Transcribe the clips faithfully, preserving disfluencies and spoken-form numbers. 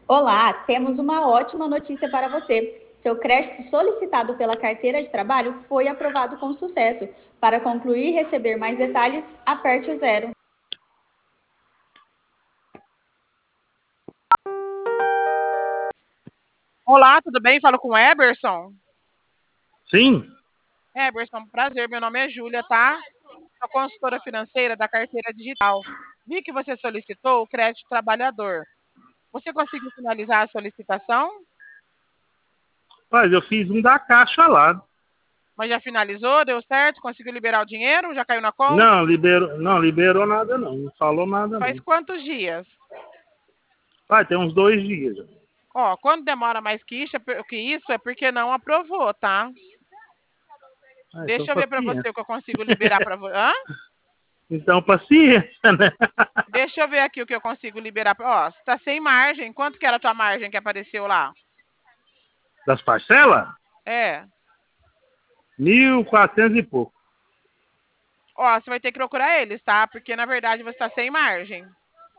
Olá, temos uma ótima notícia para você. Seu crédito solicitado pela carteira de trabalho foi aprovado com sucesso. Para concluir e receber mais detalhes, aperte o zero. Olá, tudo bem? Falo com o Eberson. Sim. Eberson, prazer. Meu nome é Júlia, tá? Sou consultora financeira da carteira digital. Vi que você solicitou o crédito trabalhador. Você conseguiu finalizar a solicitação? Mas eu fiz um da Caixa lá. Mas já finalizou? Deu certo? Conseguiu liberar o dinheiro? Já caiu na conta? Não, liberou, não liberou nada não. Não falou nada Faz não. quantos dias? Vai, tem uns dois dias. Ó, quando demora mais que isso, é por- que isso é porque não aprovou, tá? Ah, então Deixa eu ver para paciência. você o que eu consigo liberar para você. Hã? Então paciência, né? Deixa eu ver aqui o que eu consigo liberar. pra- Ó, você tá sem margem. Quanto que era a tua margem que apareceu lá? Das parcelas? É. Mil quatrocentos e pouco. Ó, você vai ter que procurar eles, tá? Porque na verdade você tá sem margem,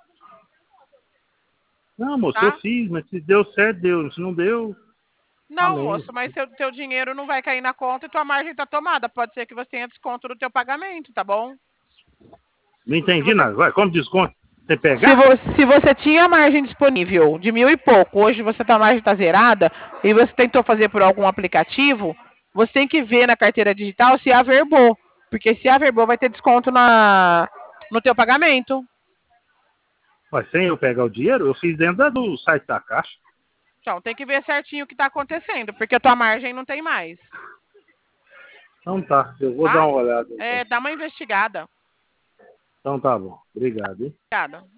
Não, moço, eu tá? fiz, mas se deu certo, deu. Se não deu, Não, amém. moço, mas seu teu dinheiro não vai cair na conta e tua margem tá tomada. Pode ser que você tenha desconto do teu pagamento, tá bom? Não Se entendi você, nada. Vai, como desconto? Você se pegar? você, se você tinha margem disponível de mil e pouco, hoje você tá, a margem tá zerada e você tentou fazer por algum aplicativo, você tem que ver na carteira digital se averbou. Porque se averbou, vai ter desconto na, no teu pagamento. Mas sem eu pegar o dinheiro, eu fiz dentro do site da Caixa. Então, tem que ver certinho o que tá acontecendo, porque a tua margem não tem mais, Então tá, eu vou tá? dar uma olhada então. É, dá uma investigada. Então tá bom. Obrigado, hein? Obrigada.